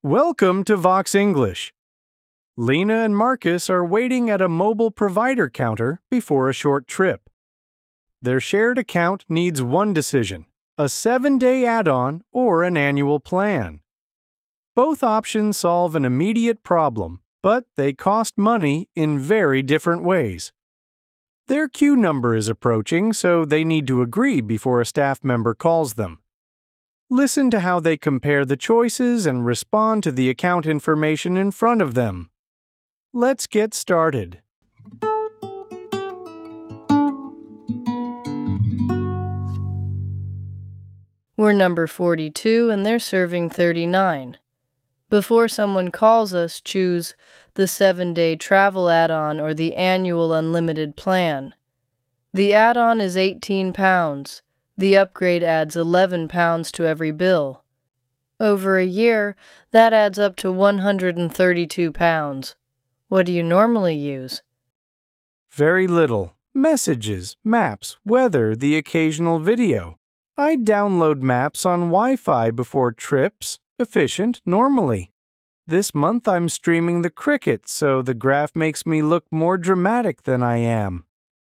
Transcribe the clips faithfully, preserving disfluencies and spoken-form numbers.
Welcome to Vox English. Lena and Marcus are waiting at a mobile provider counter before a short trip. Their shared account needs one decision, a seven-day add-on or an annual plan. Both options solve an immediate problem, but they cost money in very different ways. Their queue number is approaching, so they need to agree before a staff member calls them. Listen to how they compare the choices and respond to the account information in front of them. Let's get started. We're number forty-two and they're serving thirty-nine. Before someone calls us, choose the seven-day travel add-on or the annual unlimited plan. The add-on is eighteen pounds. The upgrade adds eleven pounds to every bill. Over a year, that adds up to one hundred thirty-two pounds. What do you normally use? Very little. Messages, maps, weather, the occasional video. I download maps on Wi-Fi before trips. Efficient, normally. This month I'm streaming the cricket, so the graph makes me look more dramatic than I am.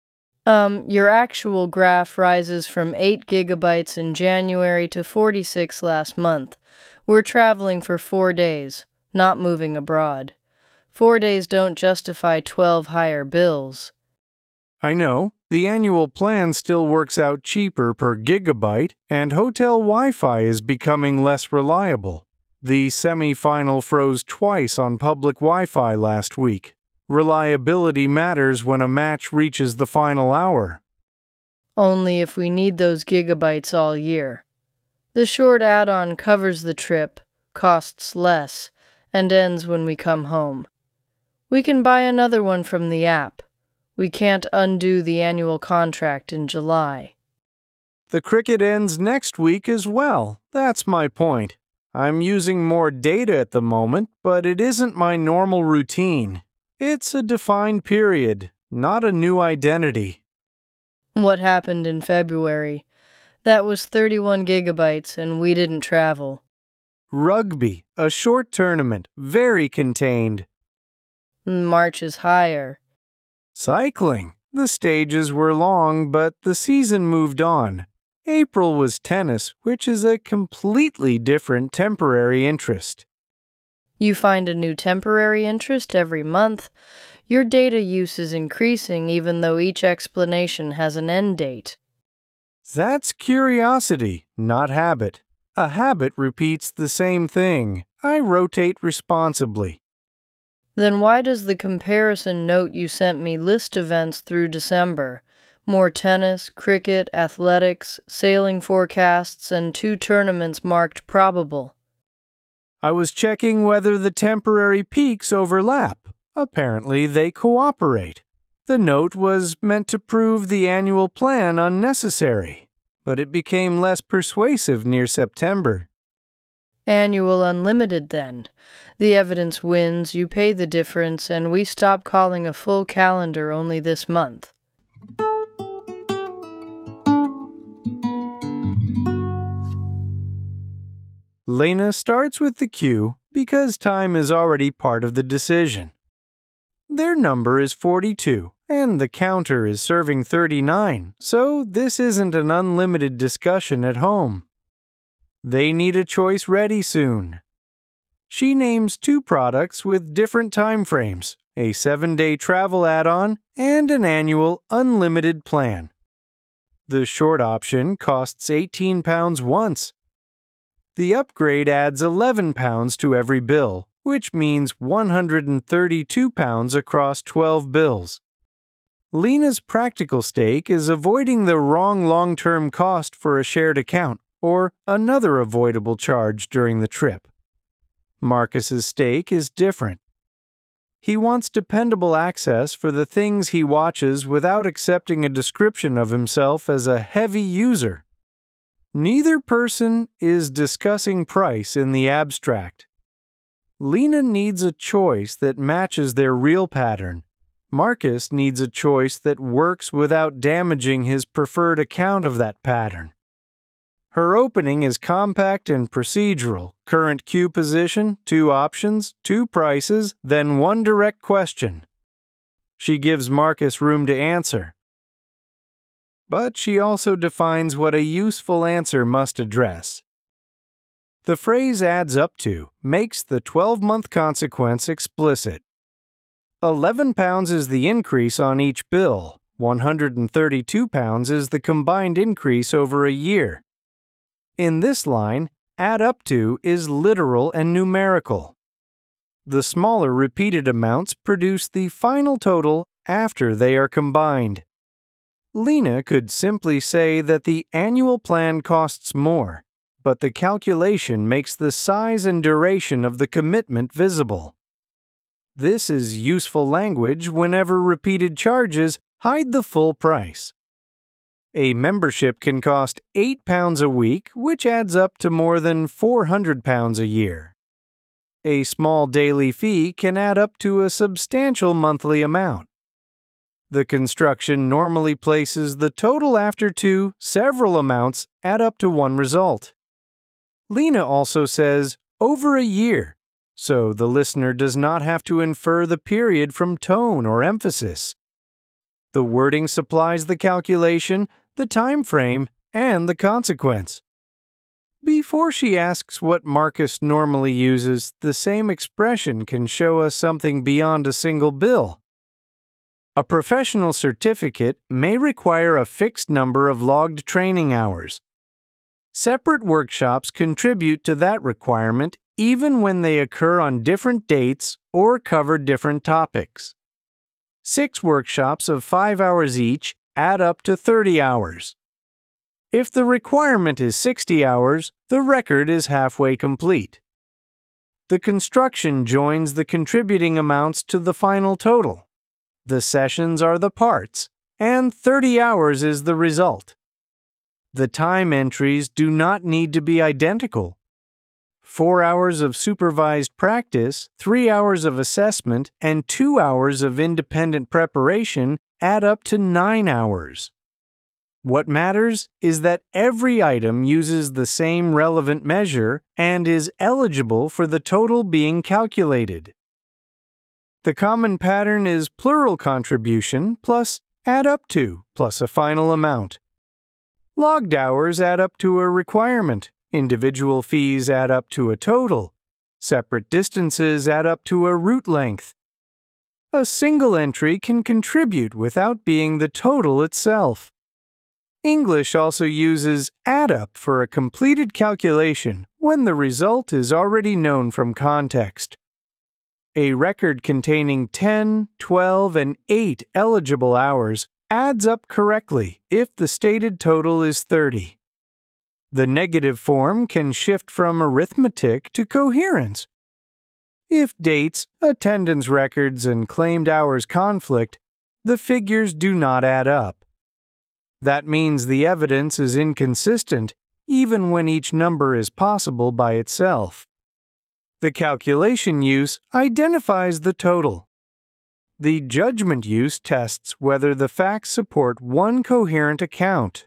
Um, your actual graph rises from eight gigabytes in January to forty-six last month. We're traveling for four days, not moving abroad. Four days don't justify twelve higher bills. I know. The annual plan still works out cheaper per gigabyte, and hotel Wi-Fi is becoming less reliable. The semi-final froze twice on public Wi-Fi last week. Reliability matters when a match reaches the final hour. Only if we need those gigabytes all year. The short add-on covers the trip, costs less, and ends when we come home. We can buy another one from the app. We can't undo the annual contract in July. The cricket ends next week as well. That's my point. I'm using more data at the moment, but it isn't my normal routine. It's a defined period, not a new identity. What happened in February? That was thirty-one gigabytes and we didn't travel. Rugby, a short tournament, very contained. March is higher. Cycling. The stages were long, but the season moved on. April was tennis, which is a completely different temporary interest. You find a new temporary interest every month. Your data use is increasing even though each explanation has an end date. That's curiosity, not habit. A habit repeats the same thing. I rotate responsibly. Then why does the comparison note you sent me list events through December? More tennis, cricket, athletics, sailing forecasts, and two tournaments marked probable. I was checking whether the temporary peaks overlap. Apparently, they cooperate. The note was meant to prove the annual plan unnecessary, but it became less persuasive near September. Annual unlimited, then. The evidence wins, you pay the difference, and we stop calling a full calendar only this month. Lena starts with the queue because time is already part of the decision. Their number is forty-two, and the counter is serving thirty-nine, so this isn't an unlimited discussion at home. They need a choice ready soon. She names two products with different time frames, a seven-day travel add-on and an annual unlimited plan. The short option costs eighteen pounds once. The upgrade adds eleven pounds to every bill, which means one hundred thirty-two pounds across twelve bills. Lena's practical stake is avoiding the wrong long-term cost for a shared account or another avoidable charge during the trip. Marcus's stake is different. He wants dependable access for the things he watches without accepting a description of himself as a heavy user. Neither person is discussing price in the abstract. Lena needs a choice that matches their real pattern. Marcus needs a choice that works without damaging his preferred account of that pattern. Her opening is compact and procedural. Current queue position, two options, two prices, then one direct question. She gives Marcus room to answer. But she also defines what a useful answer must address. The phrase adds up to makes the twelve-month consequence explicit. eleven pounds is the increase on each bill. one hundred thirty-two pounds is the combined increase over a year. In this line, add up to is literal and numerical. The smaller repeated amounts produce the final total after they are combined. Lena could simply say that the annual plan costs more, but the calculation makes the size and duration of the commitment visible. This is useful language whenever repeated charges hide the full price. A membership can cost eight pounds a week, which adds up to more than four hundred pounds a year. A small daily fee can add up to a substantial monthly amount. The construction normally places the total after two several amounts add up to one result. Lena also says, over a year, so the listener does not have to infer the period from tone or emphasis. The wording supplies the calculation, the time frame, and the consequence. Before she asks what Marcus normally uses, the same expression can show us something beyond a single bill. A professional certificate may require a fixed number of logged training hours. Separate workshops contribute to that requirement even when they occur on different dates or cover different topics. Six workshops of five hours each add up to thirty hours. If the requirement is sixty hours, the record is halfway complete. The construction joins the contributing amounts to the final total. The sessions are the parts, and thirty hours is the result. The time entries do not need to be identical. Four hours of supervised practice, three hours of assessment, and two hours of independent preparation add up to nine hours. What matters is that every item uses the same relevant measure and is eligible for the total being calculated. The common pattern is plural contribution plus add up to plus a final amount. Logged hours add up to a requirement. Individual fees add up to a total. Separate distances add up to a route length. A single entry can contribute without being the total itself. English also uses add up for a completed calculation when the result is already known from context. A record containing ten, twelve, and eight eligible hours adds up correctly if the stated total is thirty. The negative form can shift from arithmetic to coherence. If dates, attendance records, and claimed hours conflict, the figures do not add up. That means the evidence is inconsistent even when each number is possible by itself. The calculation use identifies the total. The judgment use tests whether the facts support one coherent account.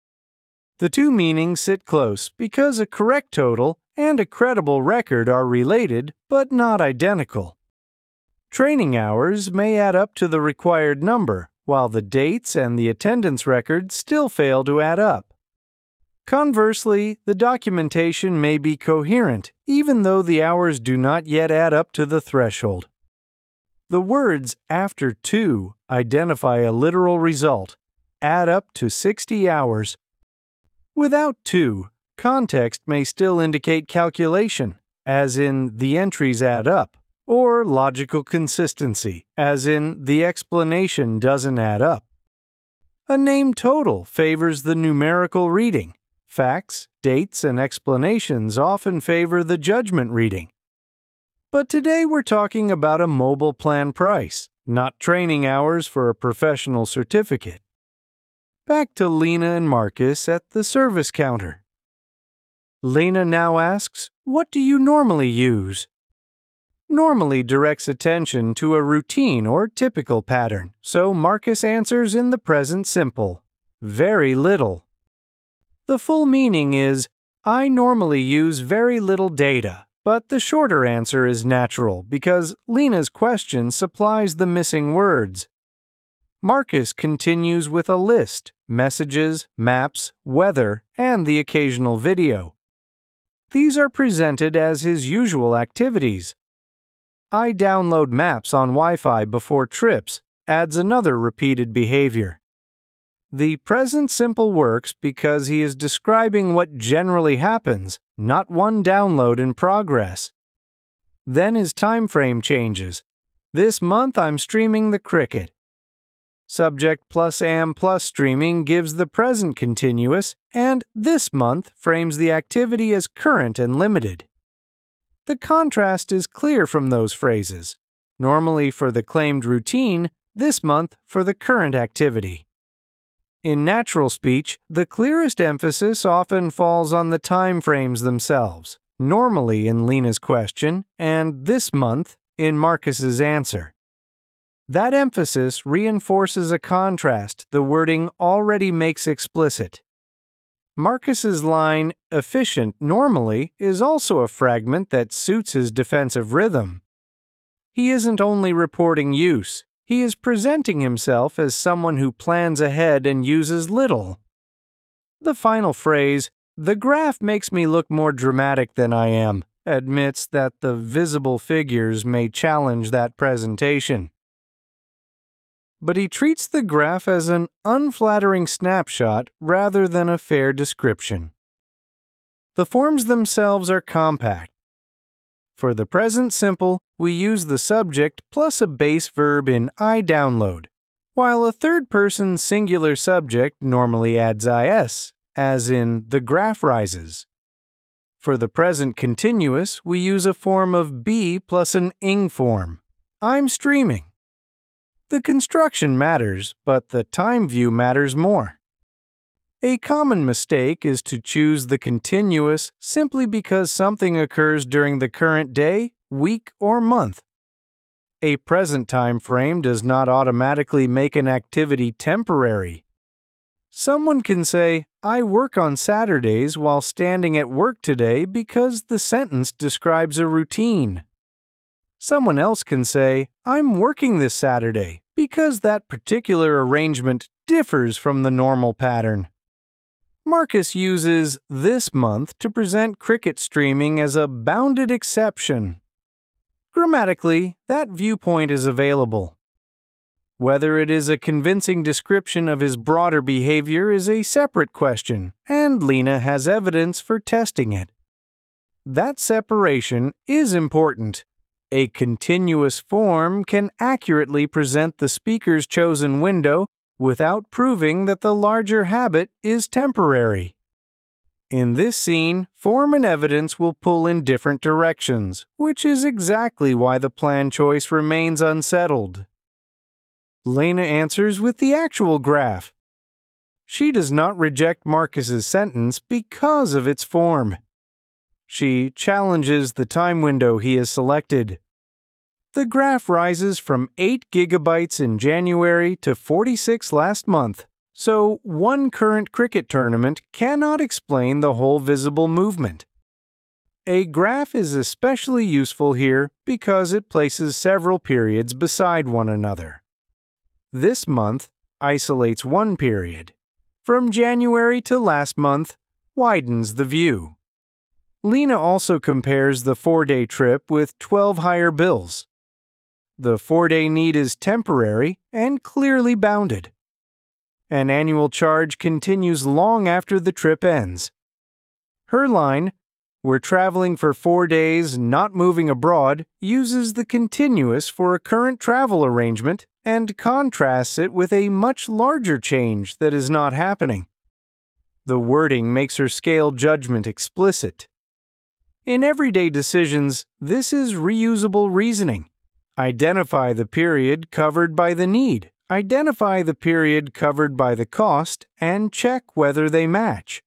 The two meanings sit close because a correct total and a credible record are related but not identical. Training hours may add up to the required number, while the dates and the attendance record still fail to add up. Conversely, the documentation may be coherent even though the hours do not yet add up to the threshold. The words after two identify a literal result, add up to sixty hours. Without two, context may still indicate calculation, as in the entries add up, or logical consistency, as in the explanation doesn't add up. A named total favors the numerical reading. Facts, dates, and explanations often favor the judgment reading. But today we're talking about a mobile plan price, not training hours for a professional certificate. Back to Lena and Marcus at the service counter. Lena now asks, "What do you normally use?" Normally directs attention to a routine or typical pattern, so Marcus answers in the present simple, very little. The full meaning is, I normally use very little data, but the shorter answer is natural because Lena's question supplies the missing words. Marcus continues with a list, messages, maps, weather, and the occasional video. These are presented as his usual activities. I download maps on Wi-Fi before trips adds another repeated behavior. The present simple works because he is describing what generally happens, not one download in progress. Then his time frame changes. This month I'm streaming the cricket. Subject plus am plus streaming gives the present continuous, and this month frames the activity as current and limited. The contrast is clear from those phrases. Normally for the claimed routine, this month for the current activity. In natural speech, the clearest emphasis often falls on the time frames themselves, normally in Lena's question, and this month in Marcus's answer. That emphasis reinforces a contrast the wording already makes explicit. Marcus's line, efficient normally, is also a fragment that suits his defensive rhythm. He isn't only reporting use, he is presenting himself as someone who plans ahead and uses little. The final phrase, the graph makes me look more dramatic than I am, admits that the visible figures may challenge that presentation. But he treats the graph as an unflattering snapshot rather than a fair description. The forms themselves are compact. For the present simple, we use the subject plus a base verb in I download, while a third-person singular subject normally adds is, as in the graph rises. For the present continuous, we use a form of be plus an ing form. I'm streaming. The construction matters, but the time view matters more. A common mistake is to choose the continuous simply because something occurs during the current day, week, or month. A present time frame does not automatically make an activity temporary. Someone can say, I work on Saturdays while standing at work today because the sentence describes a routine. Someone else can say, I'm working this Saturday because that particular arrangement differs from the normal pattern. Marcus uses this month to present cricket streaming as a bounded exception. Grammatically, that viewpoint is available. Whether it is a convincing description of his broader behavior is a separate question, and Lena has evidence for testing it. That separation is important. A continuous form can accurately present the speaker's chosen window without proving that the larger habit is temporary. In this scene, form and evidence will pull in different directions, which is exactly why the plan choice remains unsettled. Lena answers with the actual graph. She does not reject Marcus's sentence because of its form. She challenges the time window he has selected. The graph rises from eight gigabytes in January to forty-six last month, so one current cricket tournament cannot explain the whole visible movement. A graph is especially useful here because it places several periods beside one another. This month isolates one period. From January to last month widens the view. Lena also compares the four-day trip with twelve higher bills. The four-day need is temporary and clearly bounded. An annual charge continues long after the trip ends. Her line, we're traveling for four days, not moving abroad, uses the continuous for a current travel arrangement and contrasts it with a much larger change that is not happening. The wording makes her scale judgment explicit. In everyday decisions, this is reusable reasoning. Identify the period covered by the need, identify the period covered by the cost, and check whether they match.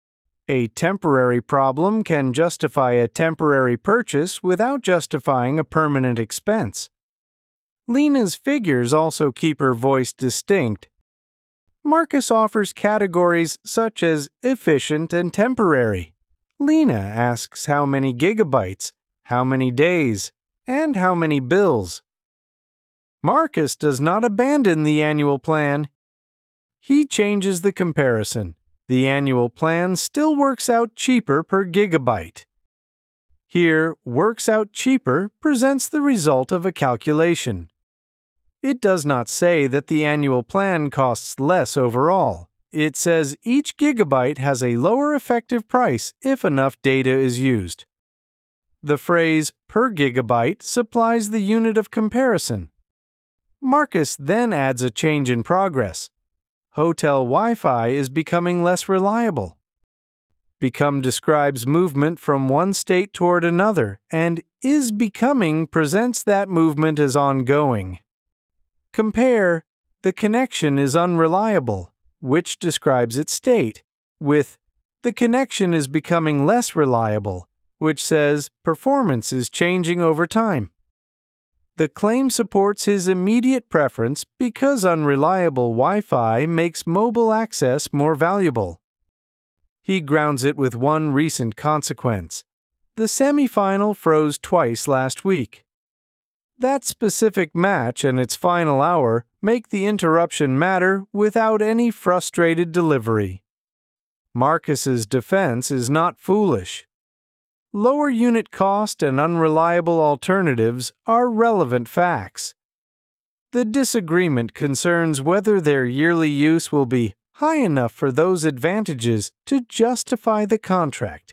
A temporary problem can justify a temporary purchase without justifying a permanent expense. Lena's figures also keep her voice distinct. Marcus offers categories such as efficient and temporary. Lena asks how many gigabytes, how many days, and how many bills. Marcus does not abandon the annual plan. He changes the comparison. The annual plan still works out cheaper per gigabyte. Here, works out cheaper presents the result of a calculation. It does not say that the annual plan costs less overall. It says each gigabyte has a lower effective price if enough data is used. The phrase per gigabyte supplies the unit of comparison. Marcus then adds a change in progress. Hotel Wi-Fi is becoming less reliable. Become describes movement from one state toward another, and is becoming presents that movement as ongoing. Compare the connection is unreliable, which describes its state, with the connection is becoming less reliable, which says performance is changing over time. The claim supports his immediate preference because unreliable Wi-Fi makes mobile access more valuable. He grounds it with one recent consequence. The semifinal froze twice last week. That specific match and its final hour make the interruption matter without any frustrated delivery. Marcus's defense is not foolish. Lower unit cost and unreliable alternatives are relevant facts. The disagreement concerns whether their yearly use will be high enough for those advantages to justify the contract.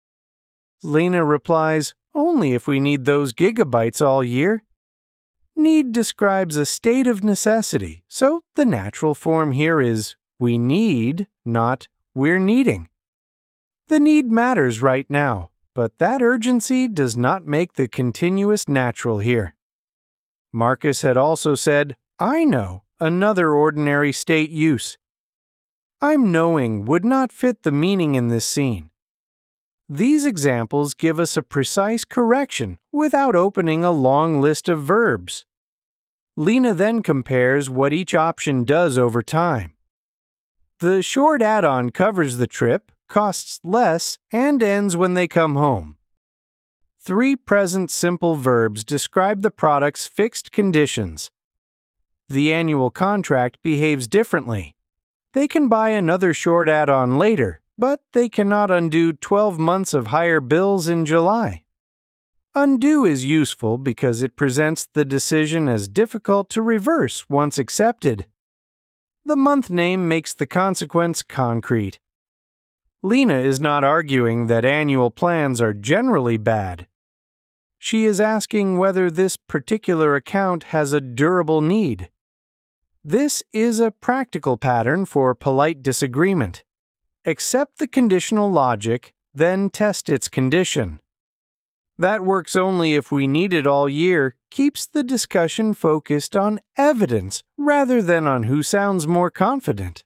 Lena replies, only if we need those gigabytes all year. Need describes a state of necessity, so the natural form here is we need, not we're needing. The need matters right now, but that urgency does not make the continuous natural here. Marcus had also said, I know, another ordinary state use. I'm knowing would not fit the meaning in this scene. These examples give us a precise correction without opening a long list of verbs. Lena then compares what each option does over time. The short add-on covers the trip, costs less, and ends when they come home. Three present simple verbs describe the product's fixed conditions. The annual contract behaves differently. They can buy another short add-on later, but they cannot undo twelve months of higher bills in July. Undo is useful because it presents the decision as difficult to reverse once accepted. The month name makes the consequence concrete. Lena is not arguing that annual plans are generally bad. She is asking whether this particular account has a durable need. This is a practical pattern for polite disagreement. Accept the conditional logic, then test its condition. That works only if we need it all year, keeps the discussion focused on evidence rather than on who sounds more confident.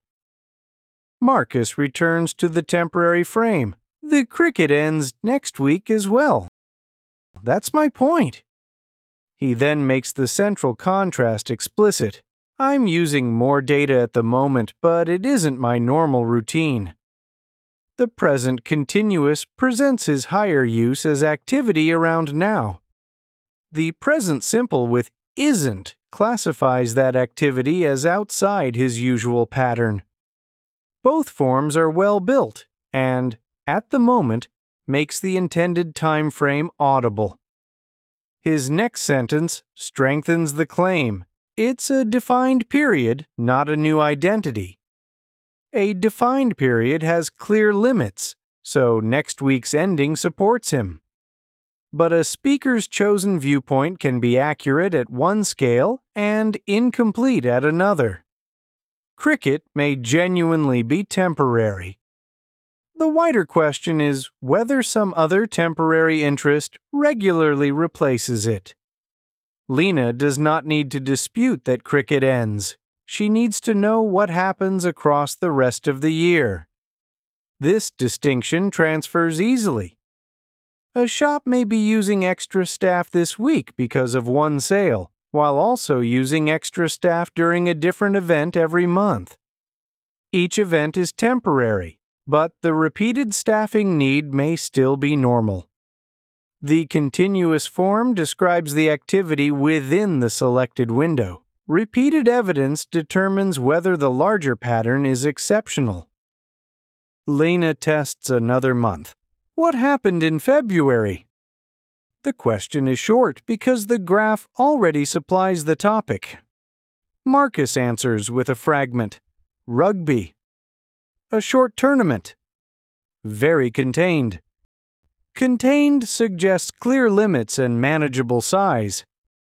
Marcus returns to the temporary frame. The cricket ends next week as well. That's my point. He then makes the central contrast explicit. I'm using more data at the moment, but it isn't my normal routine. The present continuous presents his higher use as activity around now. The present simple with isn't classifies that activity as outside his usual pattern. Both forms are well built and, at the moment, makes the intended time frame audible. His next sentence strengthens the claim. It's a defined period, not a new identity. A defined period has clear limits, so next week's ending supports him. But a speaker's chosen viewpoint can be accurate at one scale and incomplete at another. Cricket may genuinely be temporary. The wider question is whether some other temporary interest regularly replaces it. Lena does not need to dispute that cricket ends. She needs to know what happens across the rest of the year. This distinction transfers easily. A shop may be using extra staff this week because of one sale, while also using extra staff during a different event every month. Each event is temporary, but the repeated staffing need may still be normal. The continuous form describes the activity within the selected window. Repeated evidence determines whether the larger pattern is exceptional. Lena tests another month. What happened in February? The question is short because the graph already supplies the topic. Marcus answers with a fragment. Rugby. A short tournament. Very contained. Contained suggests clear limits and manageable size.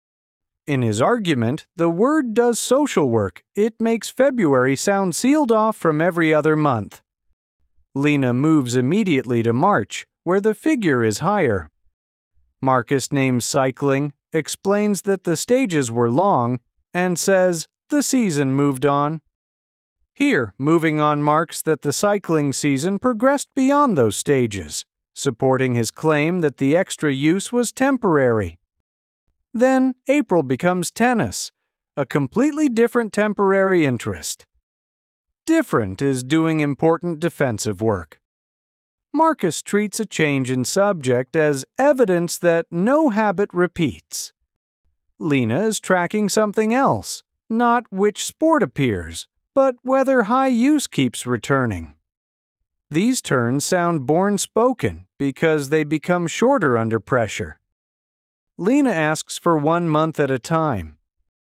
In his argument, the word does social work. It makes February sound sealed off from every other month. Lena moves immediately to March, where the figure is higher. Marcus names cycling, explains that the stages were long, and says the season moved on. Here, moving on marks that the cycling season progressed beyond those stages, supporting his claim that the extra use was temporary. Then, April becomes tennis, a completely different temporary interest. Different is doing important defensive work. Marcus treats a change in subject as evidence that no habit repeats. Lena is tracking something else, not which sport appears, but whether high use keeps returning. These turns sound born-spoken because they become shorter under pressure. Lena asks for one month at a time.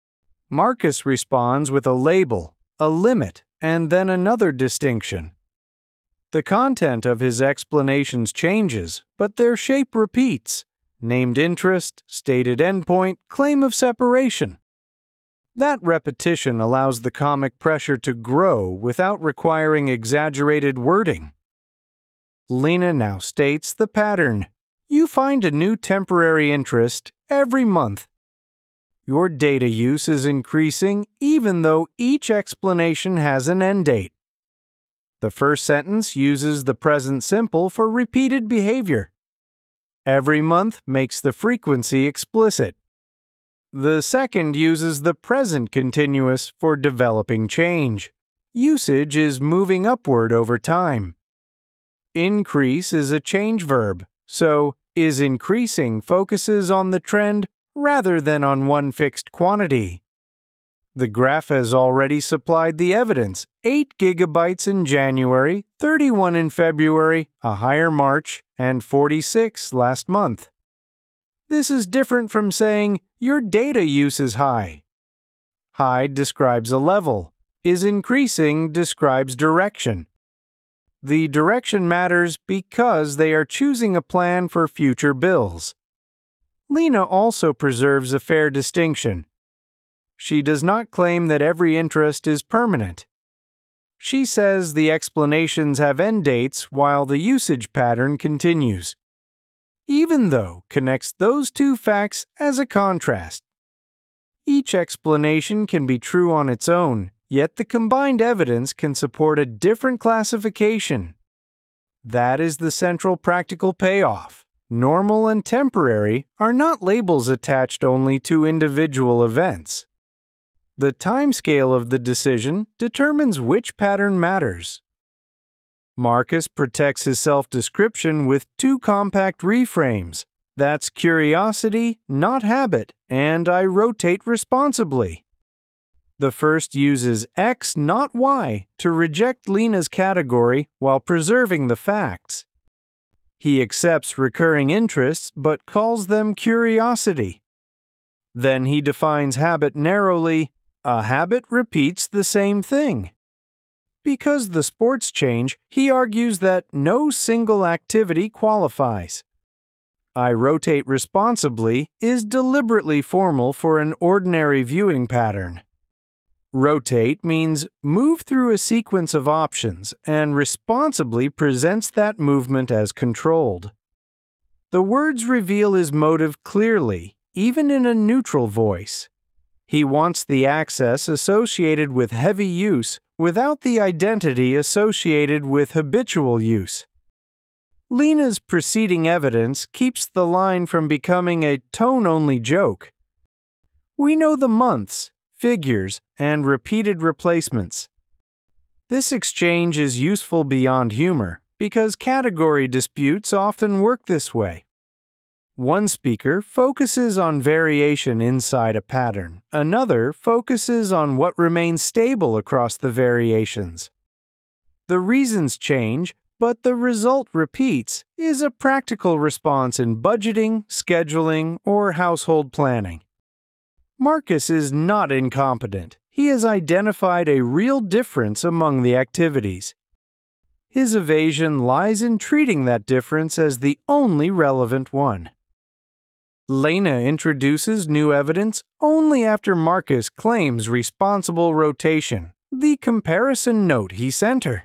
Marcus responds with a label, a limit, and then another distinction. The content of his explanations changes, but their shape repeats. Named interest, stated endpoint, claim of separation. That repetition allows the comic pressure to grow without requiring exaggerated wording. Lena now states the pattern. You find a new temporary interest every month. Your data use is increasing even though each explanation has an end date. The first sentence uses the present simple for repeated behavior. Every month makes the frequency explicit. The second uses the present continuous for developing change. Usage is moving upward over time. Increase is a change verb, so is increasing focuses on the trend rather than on one fixed quantity. The graph has already supplied the evidence, eight gigabytes in January, thirty-one in February, a higher March, and forty-six last month. This is different from saying, your data use is high. High describes a level. Is increasing describes direction. The direction matters because they are choosing a plan for future bills. Lena also preserves a fair distinction. She does not claim that every interest is permanent. She says the explanations have end dates while the usage pattern continues. Even though connects those two facts as a contrast. Each explanation can be true on its own, yet the combined evidence can support a different classification. That is the central practical payoff. Normal and temporary are not labels attached only to individual events. The timescale of the decision determines which pattern matters. Marcus protects his self-description with two compact reframes. That's curiosity, not habit, and I rotate responsibly. The first uses X, not Y, to reject Lena's category while preserving the facts. He accepts recurring interests but calls them curiosity. Then he defines habit narrowly. A habit repeats the same thing. Because the sports change, he argues that no single activity qualifies. I rotate responsibly is deliberately formal for an ordinary viewing pattern. Rotate means move through a sequence of options and responsibly presents that movement as controlled. The words reveal his motive clearly, even in a neutral voice. He wants the access associated with heavy use without the identity associated with habitual use. Lena's preceding evidence keeps the line from becoming a tone-only joke. We know the months, figures, and repeated replacements. This exchange is useful beyond humor because category disputes often work this way. One speaker focuses on variation inside a pattern. Another focuses on what remains stable across the variations. The reasons change, but the result repeats is a practical response in budgeting, scheduling, or household planning. Marcus is not incompetent. He has identified a real difference among the activities. His evasion lies in treating that difference as the only relevant one. Lena introduces new evidence only after Marcus claims responsible rotation, the comparison note he sent her.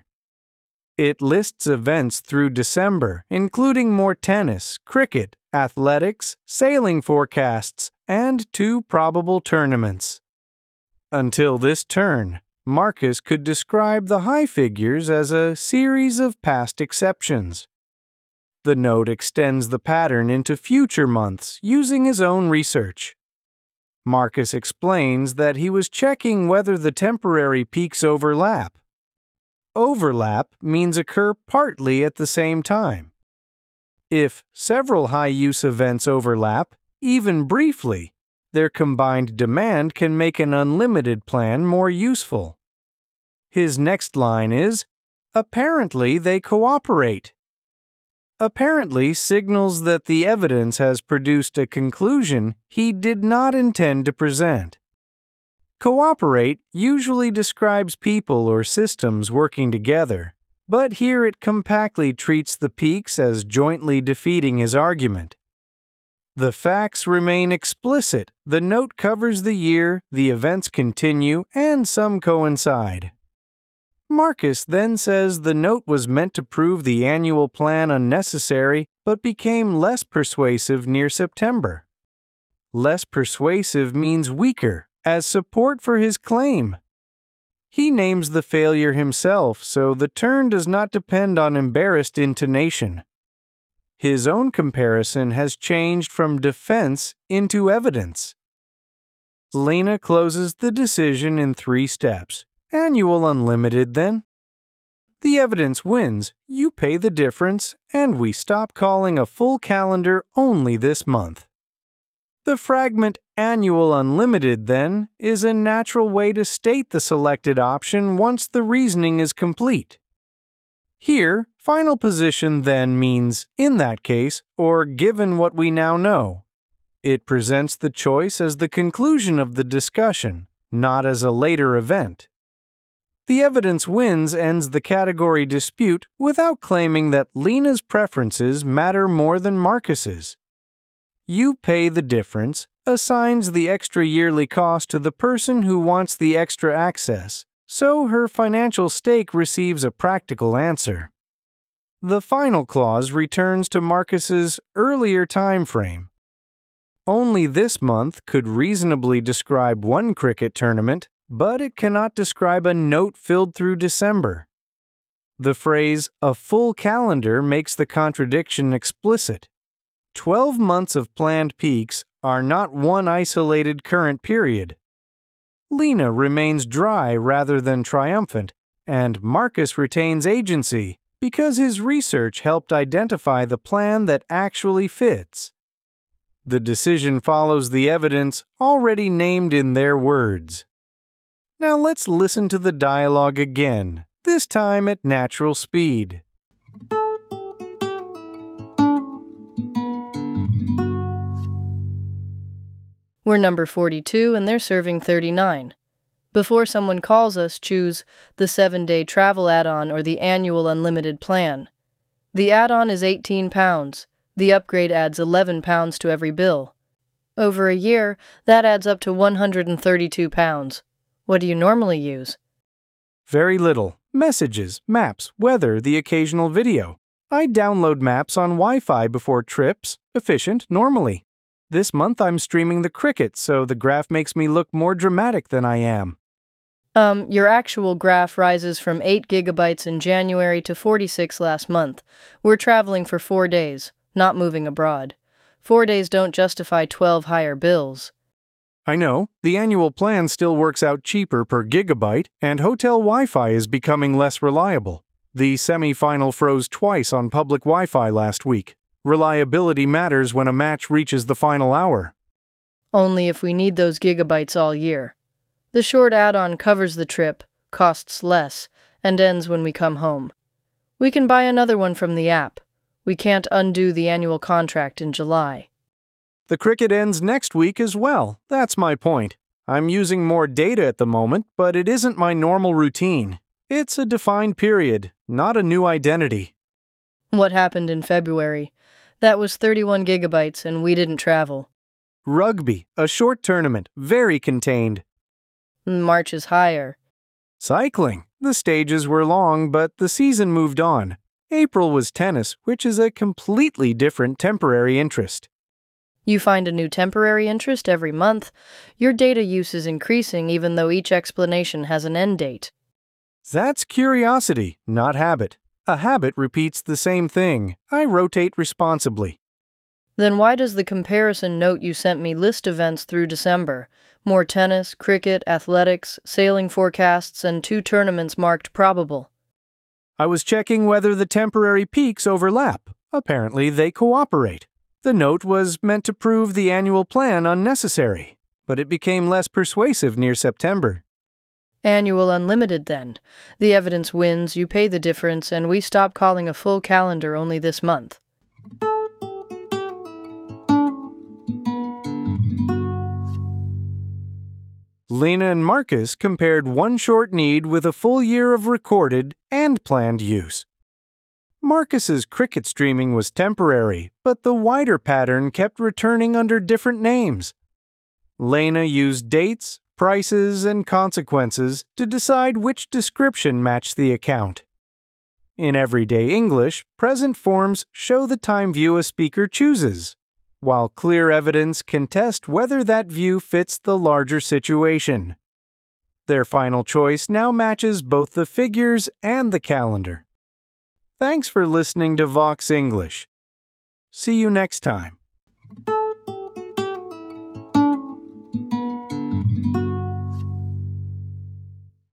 It lists events through December, including more tennis, cricket, athletics, sailing forecasts, and two probable tournaments. Until this turn, Marcus could describe the high figures as a series of past exceptions. The note extends the pattern into future months using his own research. Marcus explains that he was checking whether the temporary peaks overlap. Overlap means occur partly at the same time. If several high-use events overlap, even briefly, their combined demand can make an unlimited plan more useful. His next line is, "Apparently they cooperate." Apparently signals that the evidence has produced a conclusion he did not intend to present. Cooperate usually describes people or systems working together, but here it compactly treats the peaks as jointly defeating his argument. The facts remain explicit. The note covers the year, the events continue, and some coincide. Marcus then says the note was meant to prove the annual plan unnecessary, but became less persuasive near September. Less persuasive means weaker, as support for his claim. He names the failure himself, so the turn does not depend on embarrassed intonation. His own comparison has changed from defense into evidence. Lena closes the decision in three steps. Annual unlimited, then. The evidence wins, you pay the difference, and we stop calling a full calendar only this month. The fragment annual unlimited, then, is a natural way to state the selected option once the reasoning is complete. Here, final position then means in that case, or given what we now know. It presents the choice as the conclusion of the discussion, not as a later event. The evidence wins ends the category dispute without claiming that Lena's preferences matter more than Marcus's. You pay the difference assigns the extra yearly cost to the person who wants the extra access, so her financial stake receives a practical answer. The final clause returns to Marcus's earlier time frame. Only this month could reasonably describe one cricket tournament, but it cannot describe a note filled through December. The phrase, "a full calendar," makes the contradiction explicit. Twelve months of planned peaks are not one isolated current period. Lena remains dry rather than triumphant, and Marcus retains agency because his research helped identify the plan that actually fits. The decision follows the evidence already named in their words. Now let's listen to the dialogue again, this time at natural speed. We're number forty-two and they're serving thirty-nine. Before someone calls us, choose the seven-day travel add-on or the annual unlimited plan. The add-on is eighteen pounds. The upgrade adds eleven pounds to every bill. Over a year, that adds up to one hundred thirty-two pounds. What do you normally use? Very little. Messages, maps, weather, the occasional video. I download maps on Wi-Fi before trips. Efficient, normally. This month I'm streaming the cricket, so the graph makes me look more dramatic than I am. Um, your actual graph rises from eight gigabytes in January to forty-six last month. We're traveling for four days, not moving abroad. Four days don't justify twelve higher bills. I know, the annual plan still works out cheaper per gigabyte, and hotel Wi-Fi is becoming less reliable. The semi-final froze twice on public Wi-Fi last week. Reliability matters when a match reaches the final hour. Only if we need those gigabytes all year. The short add-on covers the trip, costs less, and ends when we come home. We can buy another one from the app. We can't undo the annual contract in July. The cricket ends next week as well. That's my point. I'm using more data at the moment, but it isn't my normal routine. It's a defined period, not a new identity. What happened in February? That was thirty-one gigabytes and we didn't travel. Rugby, a short tournament, very contained. March is higher. Cycling. The stages were long, but the season moved on. April was tennis, which is a completely different temporary interest. You find a new temporary interest every month. Your data use is increasing even though each explanation has an end date. That's curiosity, not habit. A habit repeats the same thing. I rotate responsibly. Then why does the comparison note you sent me list events through December? More tennis, cricket, athletics, sailing forecasts, and two tournaments marked probable. I was checking whether the temporary peaks overlap. Apparently, they cooperate. The note was meant to prove the annual plan unnecessary, but it became less persuasive near September. Annual unlimited, then. The evidence wins, you pay the difference, and we stop calling a full calendar only this month. Lena and Marcus compared one short need with a full year of recorded and planned use. Marcus's cricket streaming was temporary, but the wider pattern kept returning under different names. Lena used dates, prices, and consequences to decide which description matched the account. In everyday English, present forms show the time view a speaker chooses, while clear evidence can test whether that view fits the larger situation. Their final choice now matches both the figures and the calendar. Thanks for listening to Vox English. See you next time.